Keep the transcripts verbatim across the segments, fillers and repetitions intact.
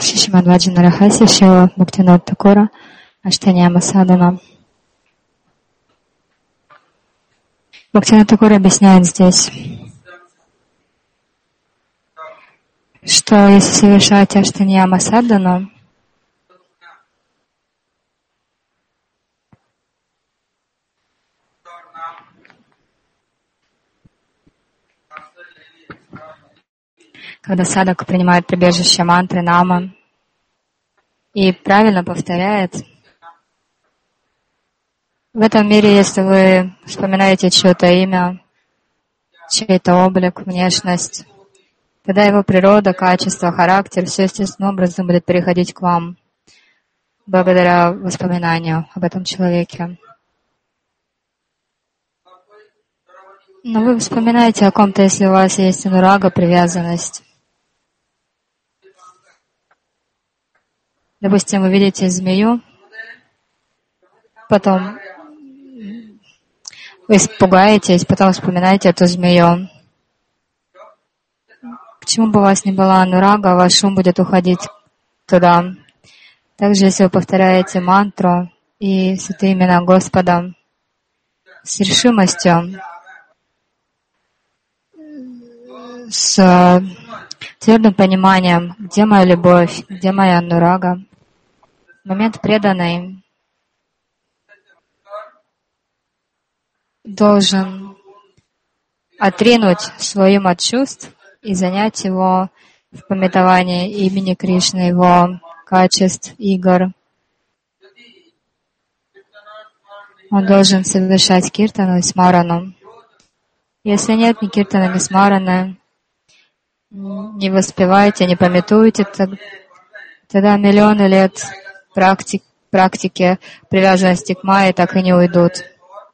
Шримад Баджана Рахаси Шрила Бхактивинода Тхакура Аштаньяма Садхана. Бхактивинода Тхакур объясняет здесь, что если совершать Аштаньяма Садхану, когда садхак принимает прибежище мантры, намы и правильно повторяет, в этом мире, если вы вспоминаете чье-то имя, чей-то облик, внешность, тогда его природа, качество, характер, все естественным образом будет переходить к вам благодаря воспоминанию об этом человеке. Но вы вспоминаете о ком-то, если у вас есть анурага, привязанность. Допустим, вы видите змею, потом вы испугаетесь, потом вспоминаете эту змею. Почему бы у вас не была анурага, ваш ум будет уходить туда. Также, если вы повторяете мантру и святые имена Господа с решимостью, с твердым пониманием, где моя любовь, где моя анурага, в момент преданный должен отринуть свой ум от чувств и занять его в памятовании имени Кришны, его качеств, игр. Он должен совершать киртану и смарану. Если нет ни киртана, ни смараны, не воспеваете, не памятуете, тогда миллионы лет практик, практики привязанности к майе так и не уйдут.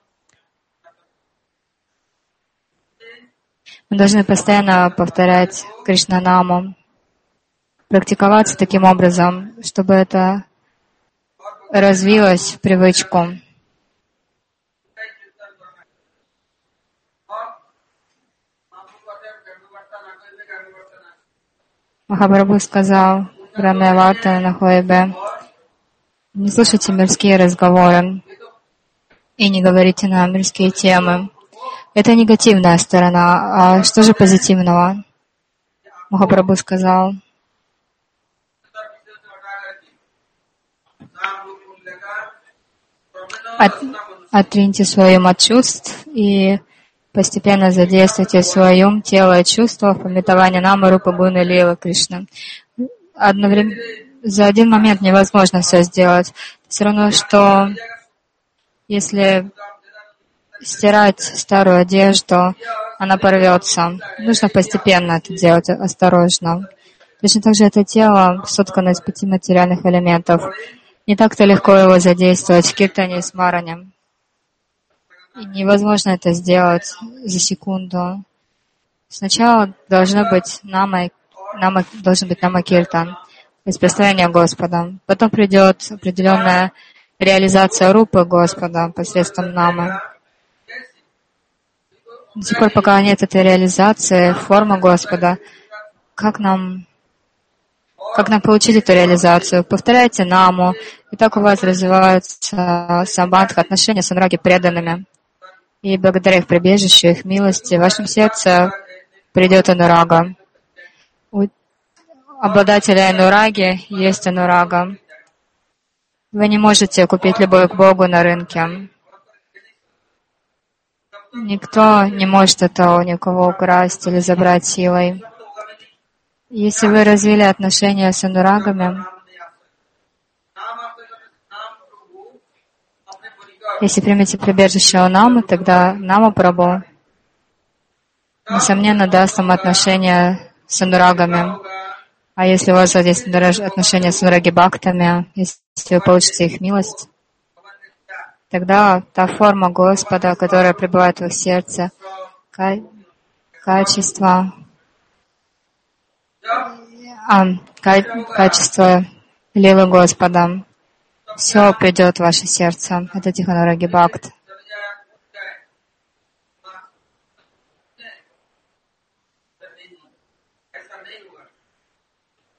Мы должны постоянно повторять Кришнанаму, практиковаться таким образом, чтобы это развилось в привычку. Махапрабху сказал Брамяварта Нахоебе: не слушайте мирские разговоры и не говорите на мирские темы. Это негативная сторона. А что же позитивного? Махапрабху сказал: От, отриньте свой ум от чувств и постепенно задействуйте свой ум, тело и чувства в памятовании намы, рупы, гуны, лилы Кришны. Одновременно, за один момент невозможно все сделать. Все равно, что если стирать старую одежду, она порвется. Нужно постепенно это делать, осторожно. Точно так же это тело соткано из пяти материальных элементов. Не так-то легко его задействовать в киртане и смаране. И невозможно это сделать за секунду. Сначала должно быть нама, нама, должен быть нама-киртан, то есть представление Господа. Потом придет определенная реализация рупы Господа посредством намы. До сих пор, пока нет этой реализации, формы Господа, как нам, как нам получить эту реализацию? Повторяйте наму, и так у вас развиваются самбандха, отношения с анураги преданными. И благодаря их прибежищу, их милости, в вашем сердце придет анурага. У обладателя анураги есть анурага. Вы не можете купить любовь к Богу на рынке. Никто не может это у никого украсть или забрать силой. Если вы развили отношения с анурагами, если примете прибежище у намы, тогда нама Прабху, несомненно, даст вам отношения с анурагами. А если у вас есть отношения с анураги-бхактами, если вы получите их милость, тогда та форма Господа, которая пребывает в их сердце, качество, а, качество лилы Господа, все придет в ваше сердце. Это Тиханараги Бхакт.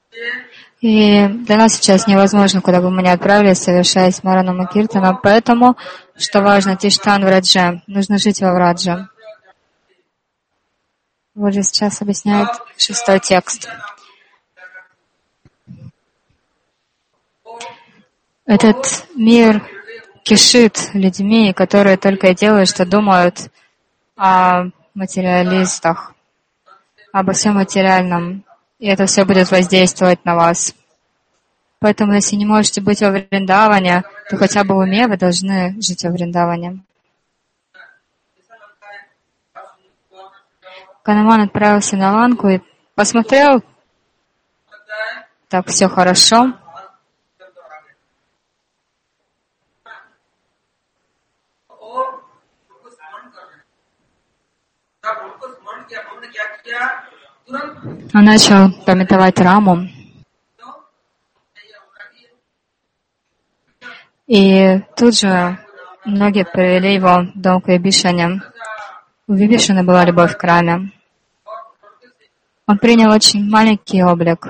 И для нас сейчас невозможно, куда бы мы ни отправились, совершая Смарану Киртана. Поэтому, что важно, Тиштан Врадже. Нужно жить во Врадже. Вот же сейчас объясняет шестой текст. Этот мир кишит людьми, которые только и делают, что думают о материалистах, обо всем материальном. И это все будет воздействовать на вас. Поэтому, если не можете быть во Вриндаване, то хотя бы в уме вы должны жить во Вриндаване. Хануман отправился на ланку и посмотрел, так все хорошо. Он начал памятовать Раму. И тут же многие привели его в дом к Вибишане. У Вибишаны была любовь к Раме. Он принял очень маленький облик.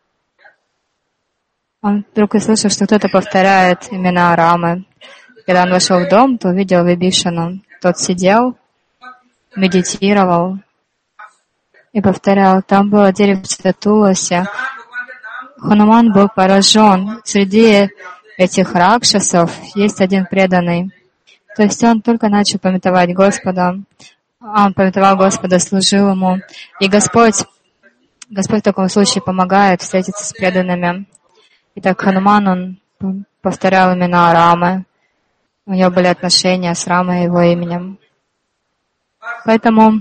Он вдруг услышал, что кто-то повторяет имена Рамы. Когда он вошел в дом, то увидел Вибишану. Тот сидел, медитировал и повторял. Там было деревце Туласи. Хануман был поражен. Среди этих ракшасов есть один преданный. То есть он только начал памятовать Господа. Он памятовал Господа, служил Ему. И Господь, Господь в таком случае помогает встретиться с преданными. Итак, Хануман, он повторял имена Рамы. У него были отношения с Рамой и его именем. Поэтому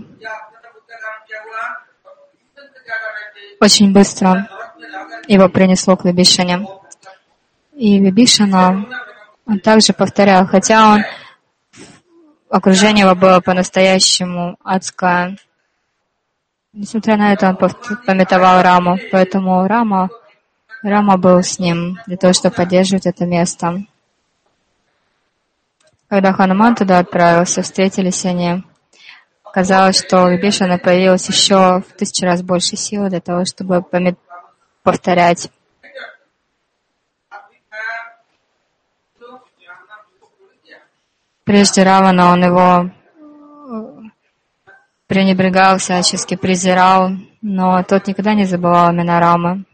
очень быстро его принесло к Вибишане. И Вибишана он также повторял, хотя он окружение его было по-настоящему адское. Несмотря на это, он памятовал Раму, поэтому Рама, Рама был с ним для того, чтобы поддерживать это место. Когда Хануман туда отправился, встретились они. Казалось, что у Вибишаны появилось еще в тысячу раз больше силы для того, чтобы помя- повторять. Прежде Равана он его пренебрегал, всячески презирал, но тот никогда не забывал имена Рамы.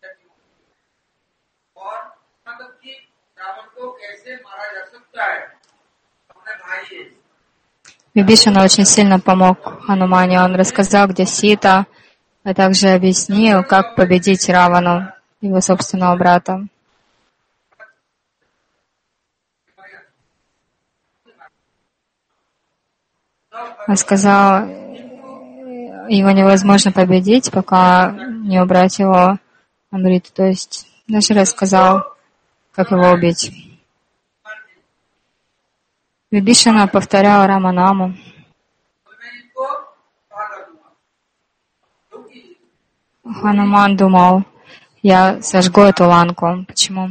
Вибишана очень сильно помог Ханумане. Он рассказал, где Сита, а также объяснил, как победить Равану, его собственного брата. Он сказал, его невозможно победить, пока не убрать его Амриту. То есть даже рассказал, как его убить. Вибишана повторял Раманаму. Хануман думал, я сожгу эту ланку. Почему?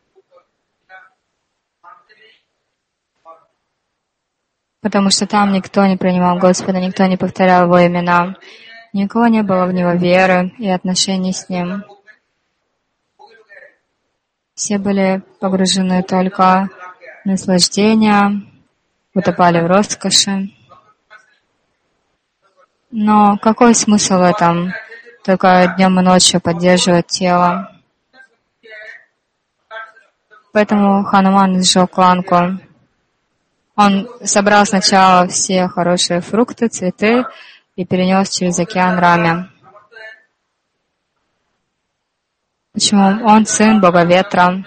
Потому что там никто не принимал Господа, никто не повторял Его имена. Никого не было в Него веры и отношений с Ним. Все были погружены только в наслаждение, утопали в роскоши. Но какой смысл в этом? Только днем и ночью поддерживать тело. Поэтому Хануман сжег ланку. Он собрал сначала все хорошие фрукты, цветы и перенес через океан Раме. Почему? Он сын Бога Ветра.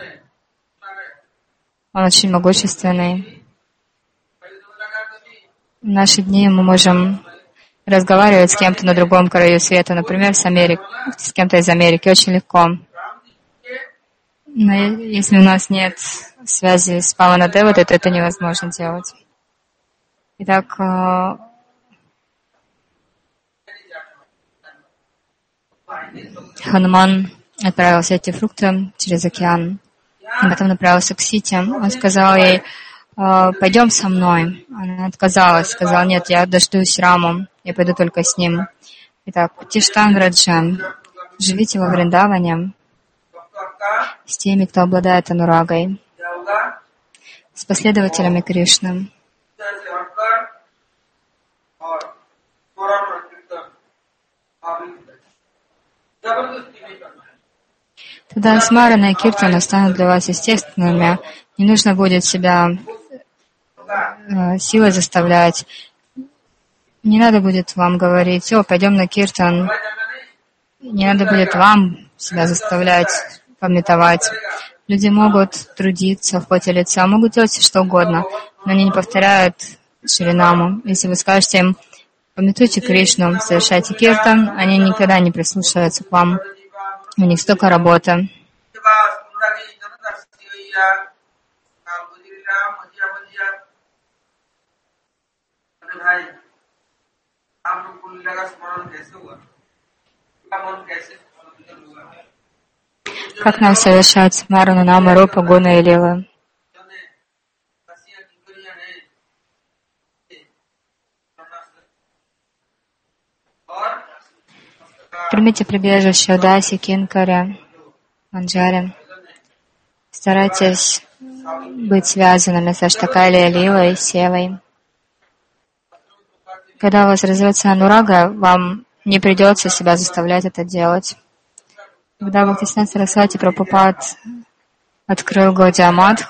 Он очень могущественный. В наши дни мы можем разговаривать с кем-то на другом краю света, например, с, Америк... с кем-то из Америки, очень легко. Но если у нас нет связи с Паванадевой, то это невозможно делать. Итак, Хануман отправил все эти фрукты через океан, и потом направился к Сите. Он сказал ей, пойдем со мной. Она отказалась, сказала, нет, я дождусь Раму, я пойду только с ним. Итак, Тиштан Враджа, живите во Вриндаване, с теми, кто обладает анурагой, с последователями Кришны. Тогда смарана и киртана станут для вас естественными. Не нужно будет себя э, силой заставлять. Не надо будет вам говорить: о, пойдем на киртан. Не надо будет вам себя заставлять памятовать. Люди могут трудиться в поте лица, могут делать все что угодно, но они не повторяют Шринаму. Если вы скажете им: памятуйте Кришну, совершайте киртан, они никогда не прислушаются к вам. У них столько работы. Как нам совершать смарану нама рупа гуна и лилы? Примите прибежище Удаси, Кинкари, Манджари. Старайтесь быть связанными со Штакали, Лилой, Севой. Когда у вас развивается анурага, вам не придется себя заставлять это делать. Когда Бхактисиданта Сарасвати Прабхупад открыл Гаудия Мат,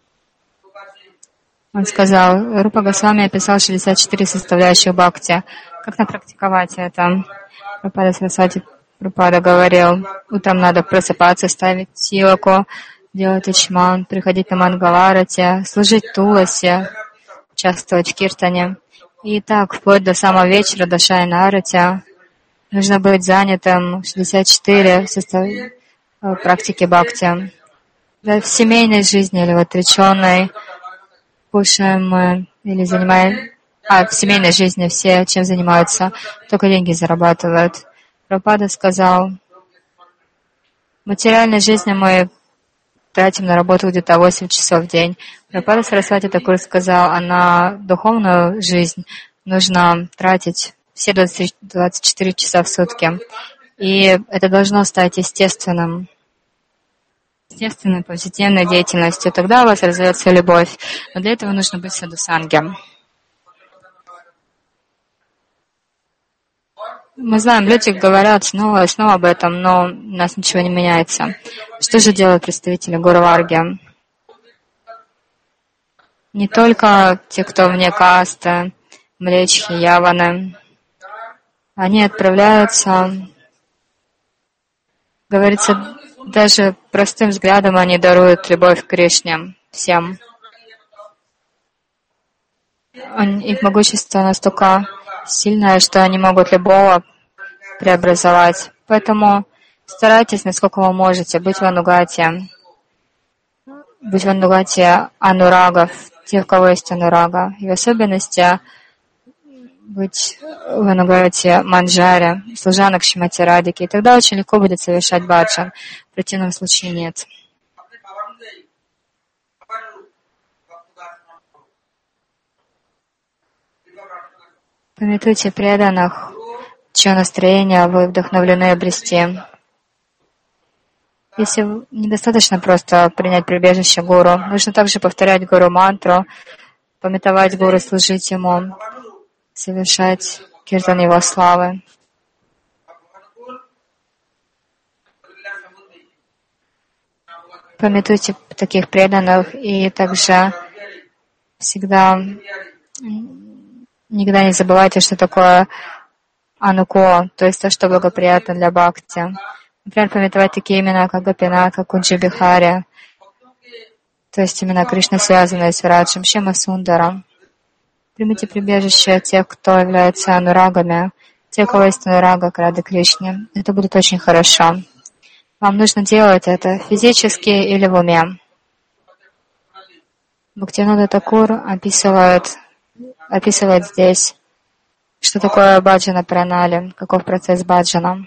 он сказал: Рупа Госвами описал шестьдесят четыре составляющих бхакти. Как нам практиковать это? Прабхупада Сарасвати Прабхупада говорил: утром надо просыпаться, ставить тилаку, делать ичман, приходить на Мангаларати, служить туласи, участвовать в киртане. И так, вплоть до самого вечера, до Шайна Арати, нужно быть занятым шестьдесят четыре состав... практики бхакти. Да, в семейной жизни или в отреченной кушаем мы или занимаем... А, в семейной жизни все чем занимаются? Только деньги зарабатывают. Прабхупада сказал: в материальной жизни мы тратим на работу где-то восемь часов в день. Прабхупада Сарасвати Такур сказал: а на духовную жизнь нужно тратить все двадцать четыре часа в сутки. И это должно стать естественным, естественной позитивной деятельностью. Тогда у вас развивается любовь. Но для этого нужно быть садхусанги. Мы знаем, люди говорят снова и снова об этом, но у нас ничего не меняется. Что же делают представители Гуру-варги? Не только те, кто вне касты, млечхи, яваны. Они отправляются, говорится, даже простым взглядом они даруют любовь к Кришне всем. Их могущество настолько сильное, что они могут любого преобразовать. Поэтому старайтесь, насколько вы можете, быть в анугате, быть в анугате анурагов, тех, у кого есть анурага, и в особенности быть в анугате манджари, служанок Шримати Радхики. И тогда очень легко будет совершать баджан. В противном случае нет. Памятуйте преданных, чье настроение вы вдохновлены обрести. Если недостаточно просто принять прибежище гуру, нужно также повторять гуру-мантру, памятовать гуру, служить ему, совершать киртан его славы. Памятуйте таких преданных и также всегда никогда не забывайте, что такое ануко, то есть то, что благоприятно для бхакти. Например, памятовать такие имена, как Гопинат, как Кунджи Бихари, то есть имена Кришны, связанные с Вираджем, Шьяма Сундаром. Примите прибежище тех, кто является анурагами, тех, у кого есть анурага к Раде Кришне. Это будет очень хорошо. Вам нужно делать это физически или в уме. Бхактивинода Такур описывает, описывает здесь, что такое баджана пранали, каков процесс баджана.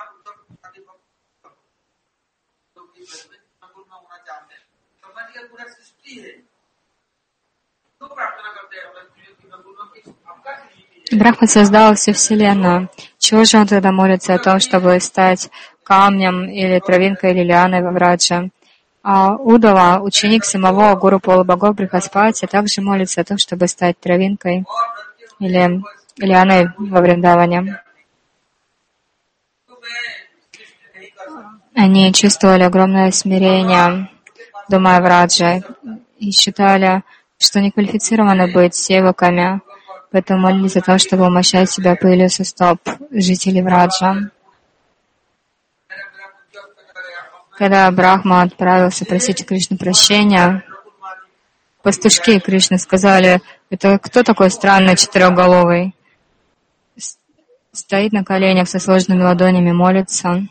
Брахма создал всю Вселенную. Чего же он тогда молится о том, чтобы стать камнем или травинкой или лианой во Врадже? А Удава, ученик самого гуру полубогов Брихаспати, также молится о том, чтобы стать травинкой или лианой во Вриндаване. Они чувствовали огромное смирение, думая в Радже, и считали, что не квалифицированы быть севаками, поэтому молились о том, чтобы умощать себя пылью со стоп жителей Враджа. Когда Брахма отправился просить Кришны прощения, пастушки Кришны сказали: это кто такой странный четырехголовый? Стоит на коленях со сложными ладонями, молится.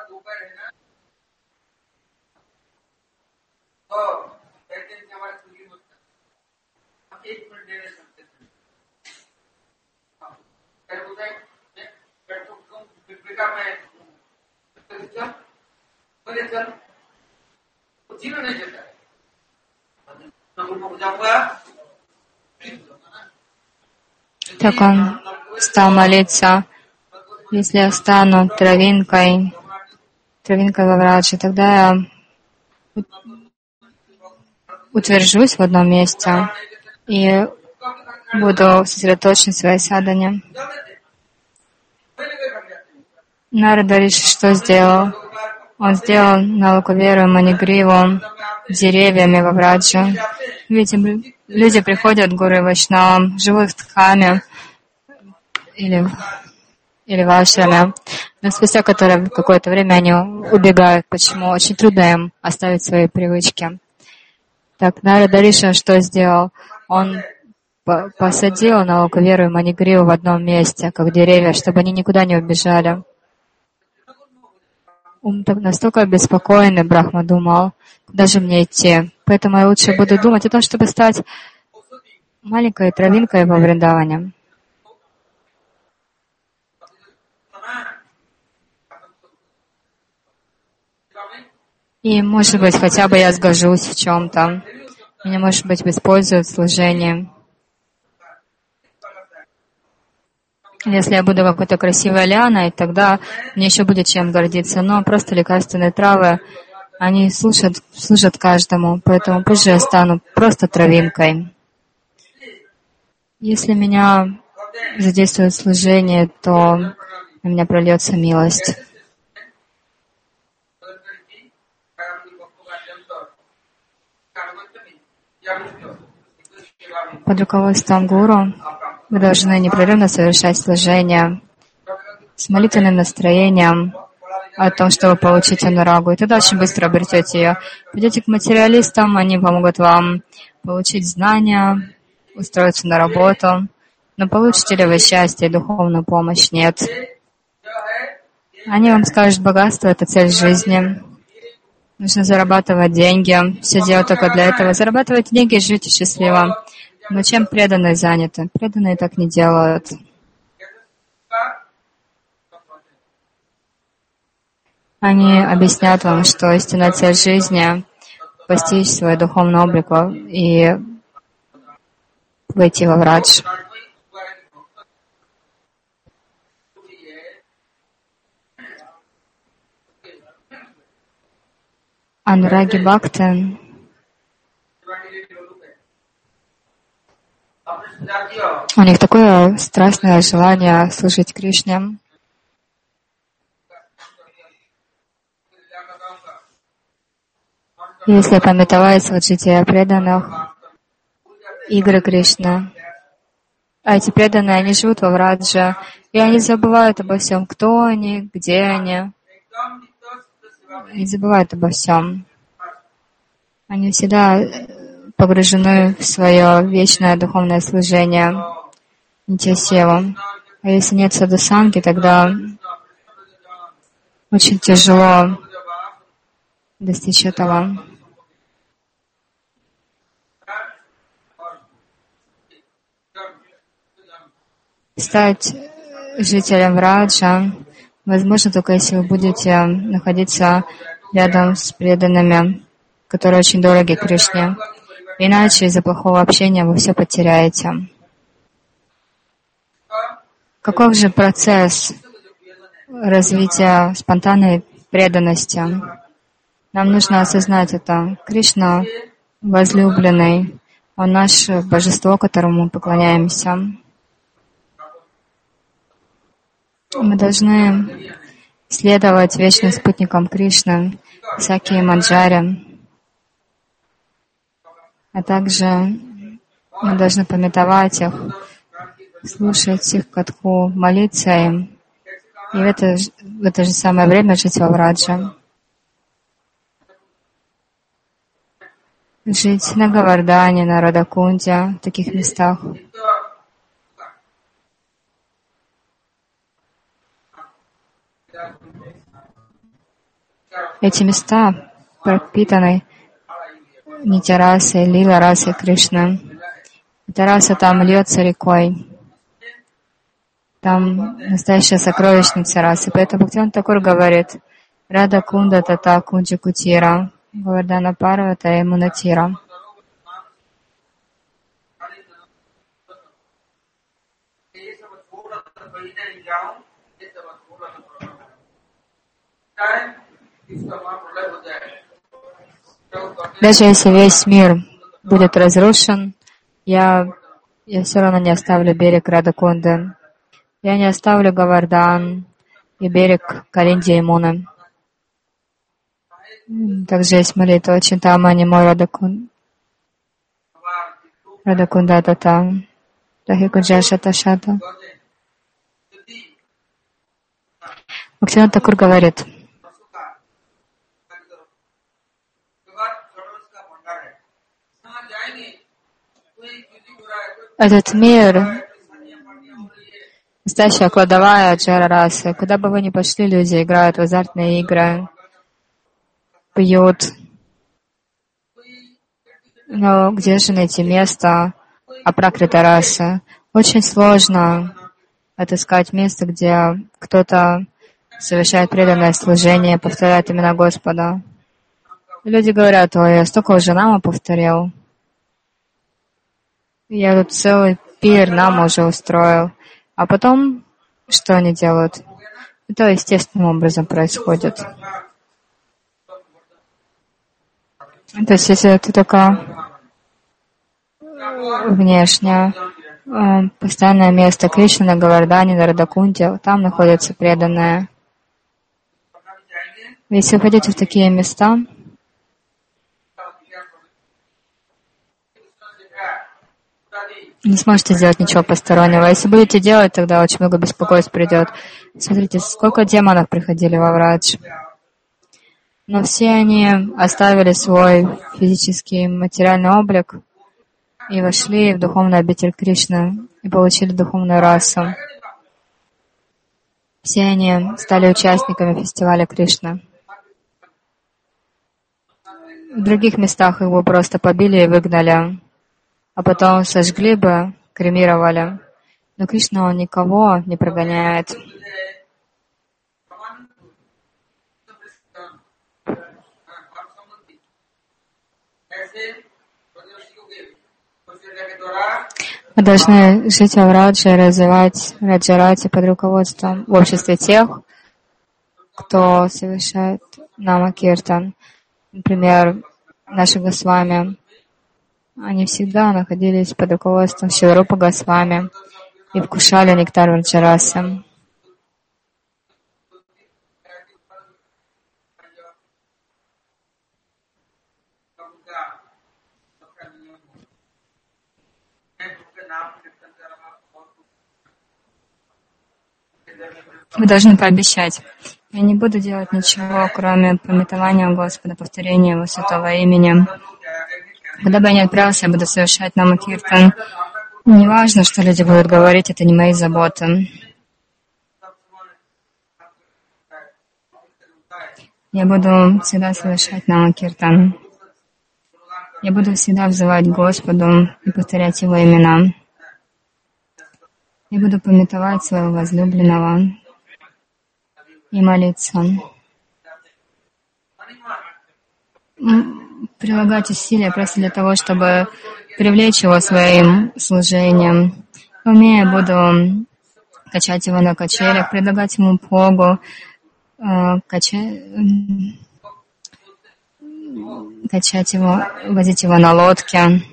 Так он стал молиться: если я стану травинкой, травинкой во Врадже, тогда я утвержусь в одном месте и буду сосредоточен в своей садхане. Нарада Риши что сделал? Он сделал Налакаверу Манигриву деревьями во Врадже. Видим, люди приходят к Гуру и Вайшнавам, живут в Дхаме или, или в ашраме, но спустя какое-то время они убегают. Почему? Очень трудно им оставить свои привычки. Так, Нарада Риша что сделал? Он посадил Налакаверу и Манигриву в одном месте, как деревья, чтобы они никуда не убежали. Ум так настолько обеспокоенный, Брахма думал, куда же мне идти? Поэтому я лучше буду думать о том, чтобы стать маленькой травинкой во Вриндаване. И, может быть, хотя бы я сгожусь в чем-то. Меня, может быть, используют в служении. Если я буду какой-то красивой лианой, тогда мне еще будет чем гордиться. Но просто лекарственные травы, они служат, служат каждому, поэтому пусть же я стану просто травинкой. Если меня задействует служение, то на меня прольется милость. Под руководством гуру вы должны непрерывно совершать служение с молитвенным настроением о том, чтобы получить анурагу. И тогда очень быстро обретете ее. Пойдете к материалистам, они помогут вам получить знания, устроиться на работу. Но получите ли вы счастье и духовную помощь? Нет. Они вам скажут: богатство — это цель жизни. Нужно зарабатывать деньги. Все делают только для этого. Зарабатывать деньги и жить счастливо. Но чем преданные заняты? Преданные так не делают. Они объяснят вам, что истинная цель жизни — постичь свой духовный облик и войти во Врадж. Анураги Бхакти у них такое страстное желание служить Кришне. Если памятовать вот жития преданных, игры Кришны, а эти преданные, они живут во Врадже, и они забывают обо всем, кто они, где они. Они забывают обо всем. Они всегда погружены в свое вечное духовное служение Нитья-севу. А если нет садхусанги, тогда очень тяжело достичь этого. Стать жителем Враджа возможно только если вы будете находиться рядом с преданными, которые очень дороги Кришне. Иначе из-за плохого общения вы все потеряете. Каков же процесс развития спонтанной преданности? Нам нужно осознать это. Кришна возлюбленный, Он наше божество, которому мы поклоняемся. Мы должны следовать вечным спутникам Кришны, всякие манджари, а также мы должны памятовать их, слушать их катху, молиться им, и в это, в это же самое время жить во Врадже. Жить на Говардхане, на Радакунде, в таких местах. Эти места пропитаны Нитя-расой, Лила-расой Кришны. Эта раса там льется рекой. Там настоящая сокровищница расы. Поэтому Бхактивинода Тхакур говорит: Рада Кунда Тата Кунджи Кутира, Говардхана Парвата и Мунатира. Даже если весь мир будет разрушен, я, я все равно не оставлю берег Радакунды. Я не оставлю Говардхан и берег Каринди и Муны. Также есть молитва Чинтамани Мо Радакун. Радакунда Тата. Тахи Кунджа Шата Шата. Бхактивинода Тхакур говорит: этот мир — настоящая кладовая джара расы. Куда бы вы ни пошли, люди играют в азартные игры, пьют. Но где же найти место апракрита расы? Очень сложно отыскать место, где кто-то совершает преданное служение, повторяет имена Господа. Люди говорят: ой, я столько уже нама повторил. Я тут целый пир нам уже устроил. А потом, что они делают? Это естественным образом происходит. То есть, если ты только внешне, постоянное место Кришны на Говардхане, на Радакунде, там находятся преданные. Если вы ходите в такие места, не сможете сделать ничего постороннего. Если будете делать, тогда очень много беспокойств придет. Смотрите, сколько демонов приходили во Врадж. Но все они оставили свой физический материальный облик и вошли в духовную обитель Кришны и получили духовную расу. Все они стали участниками фестиваля Кришны. В других местах их бы просто побили и выгнали, а потом сожгли бы, кремировали. Но Кришна, он никого не прогоняет. Мы должны жить во Врадже, развивать Раджарати под руководством в обществе тех, кто совершает Нама-киртан. Например, наши Госвами. Они всегда находились под руководством Шиларупы Госвами и вкушали нектар Враджарасы. Вы должны пообещать: я не буду делать ничего, кроме памятования Господа, повторения Его святого имени. Куда бы я ни отправился, я буду совершать Нама-киртан. Не важно, что люди будут говорить, это не мои заботы. Я буду всегда совершать Нама-киртан. Я буду всегда взывать к Господу и повторять Его имена. Я буду памятовать своего возлюбленного и молиться. Прилагать усилия просто для того, чтобы привлечь его своим служением. Умея, буду качать его на качелях, предлагать ему погу, кача... качать его, возить его на лодке.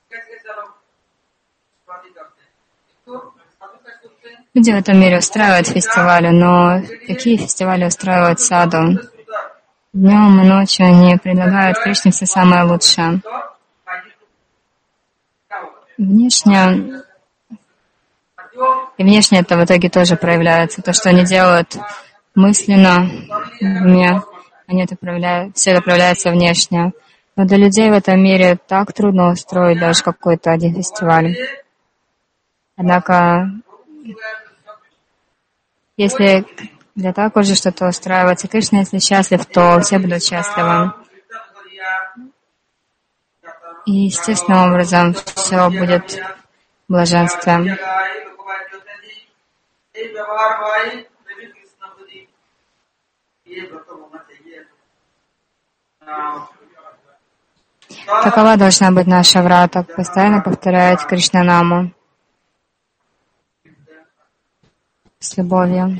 Люди в этом мире устраивают фестивали, но какие фестивали устраивают саду? Днем и ночью они предлагают Кришне все самое лучшее. Внешне, и внешне это в итоге тоже проявляется. То, что они делают мысленно, в уме, они это проявляют, все это проявляется внешне. Но для людей в этом мире так трудно устроить даже какой-то один фестиваль. Однако, если для так уже что-то устраивается, Кришна, если счастлив, то все будут счастливы. И естественным образом все будет блаженством. Такова должна быть наша врата, постоянно повторять Кришнанаму с любовью.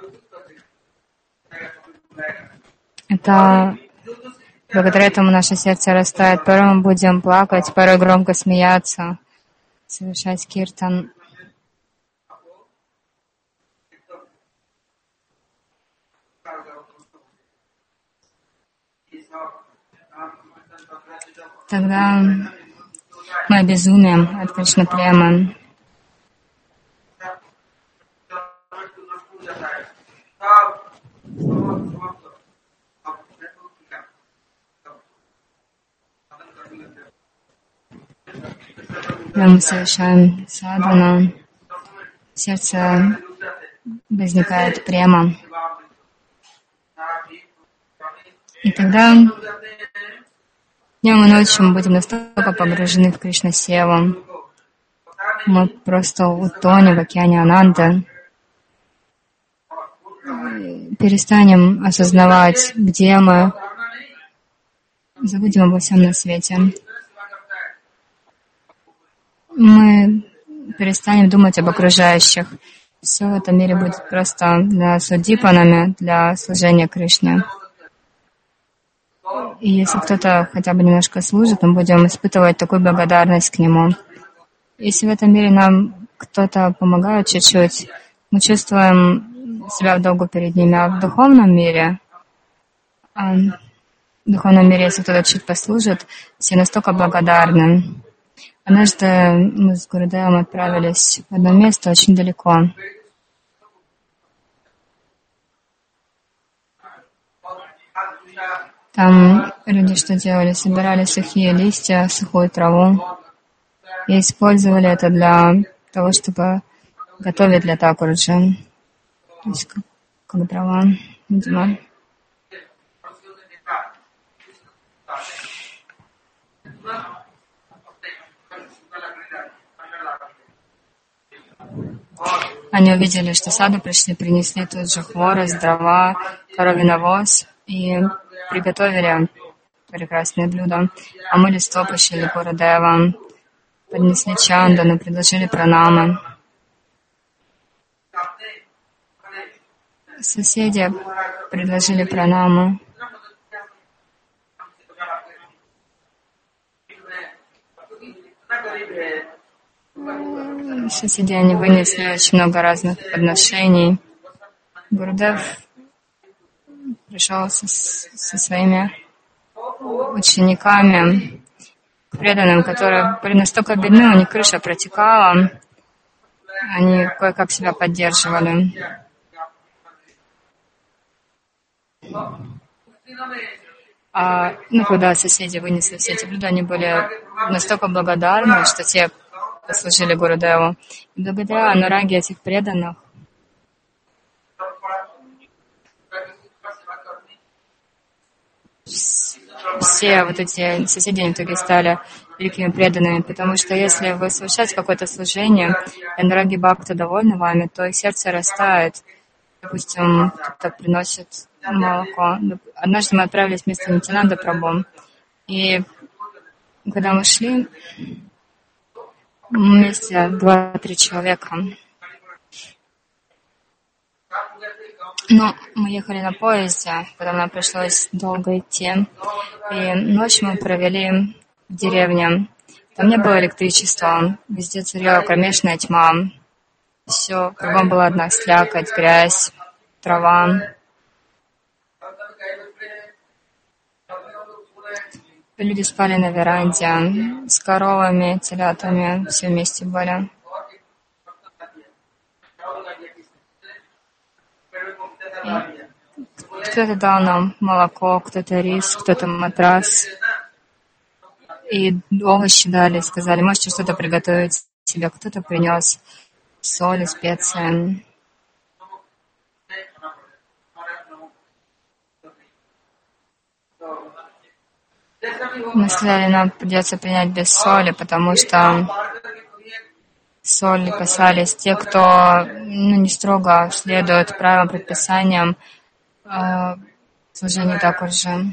Это благодаря этому наше сердце растает. Порой мы будем плакать, порой громко смеяться, совершать киртан. Тогда мы обезумеем от Кришна-премы. Когда мы совершаем садхану, в сердце возникает према. И тогда днем и ночью мы будем настолько погружены в Кришна-севу. Мы просто утонем в океане Ананды. Перестанем осознавать, где мы. Забудем обо всем на свете. Мы перестанем думать об окружающих. Все в этом мире будет просто для судипанами, для служения Кришне. И если кто-то хотя бы немножко служит, мы будем испытывать такую благодарность к нему. Если в этом мире нам кто-то помогает чуть-чуть, мы чувствуем себя в долгу перед ними. А в духовном мире, а в духовном мире, если кто-то чуть послужит, все настолько благодарны. Однажды мы с Гурудевом отправились в одно место очень далеко. Там люди что делали? Собирали сухие листья, сухую траву и использовали это для того, чтобы готовить для такураджи. То есть как, как дрова, видимо. Они увидели, что саду пришли, принесли тут же хворост, дрова, коровий навоз и приготовили прекрасные блюда. Омыли стопы Шрила Гурудева, поднесли чандану, предложили пранамы. Соседи предложили пранаму. Соседи, они вынесли очень много разных подношений. Гурудев пришел со, со своими учениками к преданным, которые были настолько бедны, у них крыша протекала, они кое-как себя поддерживали. А, ну, когда соседи вынесли все эти блюда, они были настолько благодарны, что те послужили Гурудеву. И благодаря анураге этих преданных все вот эти соседи в итоге стали великими преданными, потому что если вы совершаете какое-то служение, и анураги бхакта довольны вами, то их сердце растает. Допустим, кто-то приносит молоко. Однажды мы отправились вместе с Нитянанда Прабху, и когда мы шли, вместе два-три человека. Но мы ехали на поезде, потом нам пришлось долго идти. И ночь мы провели в деревне. Там не было электричества, везде царила кромешная тьма. Все, кругом была одна слякоть, грязь, трава. Люди спали на веранде с коровами, телятами, все вместе были. Кто-то дал нам молоко, кто-то рис, кто-то матрас. И овощи дали, сказали, можете что-то приготовить себе. Кто-то принес соль и специи. Мы сказали, нам придется принять без соли, потому что соли касались те, кто ну, не строго следует правилам, предписаниям э, служения також же.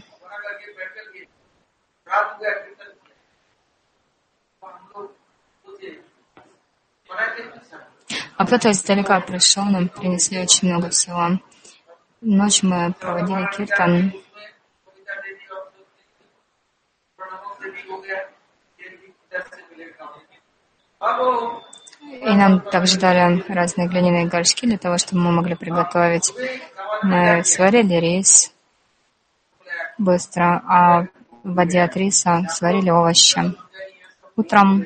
А кто-то издалека пришел, нам принесли очень много всего. Ночью мы проводили киртан. И нам также дали разные глиняные горшки для того, чтобы мы могли приготовить. Мы сварили рис быстро, а в воде от риса сварили овощи. Утром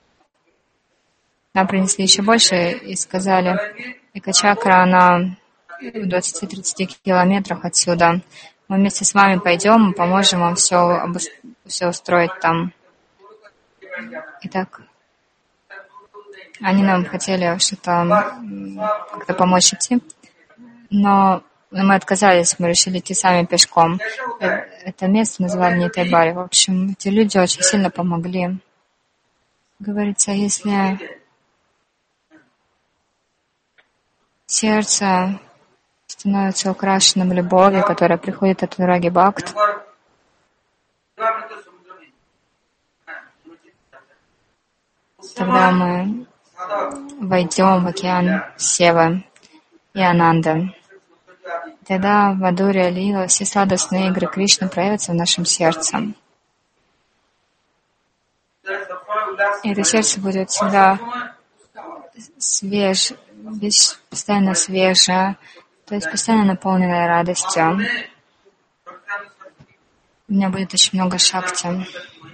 нам принесли еще больше и сказали, Эка-чакра, она в двадцати-тридцати километрах отсюда. Мы вместе с вами пойдем, поможем вам все, все устроить там. Итак, они нам хотели что-то как-то помочь идти, но мы отказались, мы решили идти сами пешком. Это место называли Нитайбари. В общем, эти люди очень сильно помогли. Говорится, если сердце становится украшенным любовью, которая приходит от Анураги Бхакт, тогда мы войдем в океан Севы и Ананды. Тогда Мадхурья Лила, все сладостные игры Кришны проявятся в нашем сердце. И это сердце будет всегда свеж, постоянно свежее, то есть постоянно наполненное радостью. У меня будет очень много шакти.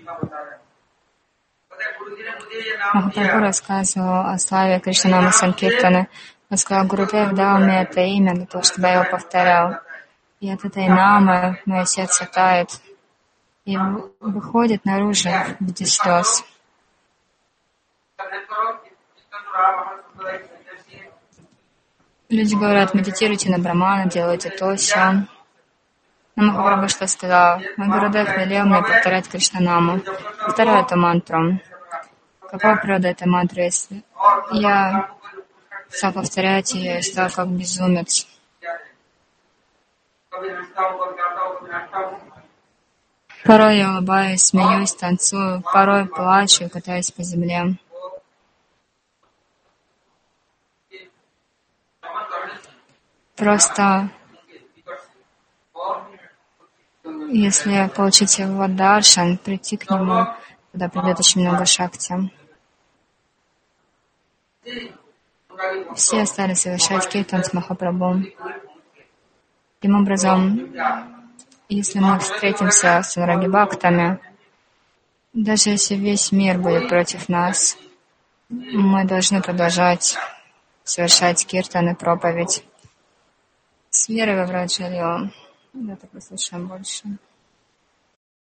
Махапрабху рассказывал о славе Кришнанама Санкиртаны. Он сказал, Гурудев дал мне это имя для того, чтобы я его повторял. И от этой намы мое сердце тает и выходит наружу в виде слез. Люди говорят, медитируйте на Брамана, делайте то, сё. Но Махапрабху что сказал? Мой Гурудев велел мне повторять Кришнанаму. Повторяю эту мантру. Какова природа этой мантры, если я стал повторять ее и стал как безумец? Порой я улыбаюсь, смеюсь, танцую, порой плачу и катаюсь по земле. Просто, если получить его даршан, прийти к нему, туда придет очень много шакти. Все стали совершать киртан с Махапрабху. Таким образом, если мы встретимся с Анураги Бхактами, даже если весь мир будет против нас, мы должны продолжать совершать киртан и проповедь. С верой во Враджалилу. Давайте послушаем больше.